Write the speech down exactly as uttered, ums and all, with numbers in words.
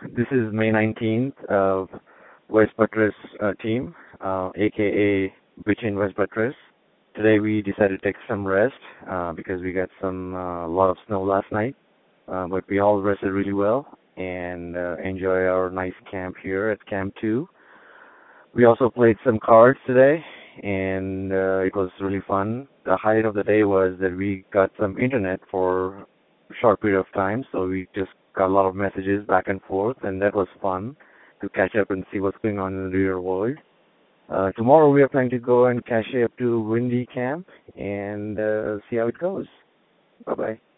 This is May nineteenth of West Buttress uh, team, uh, aka Bitchin West Buttress. Today we decided to take some rest uh, because we got some uh, lot of snow last night, uh, but we all rested really well and uh, enjoy our nice camp here at Camp two. We also played some cards today, and uh, it was really fun. The highlight of the day was that we got some internet for a short period of time, so we just got a lot of messages back and forth, and that was fun to catch up and see what's going on in the real world. Uh, tomorrow we are planning to go and cache up to Windy Camp and uh, see how it goes. Bye bye.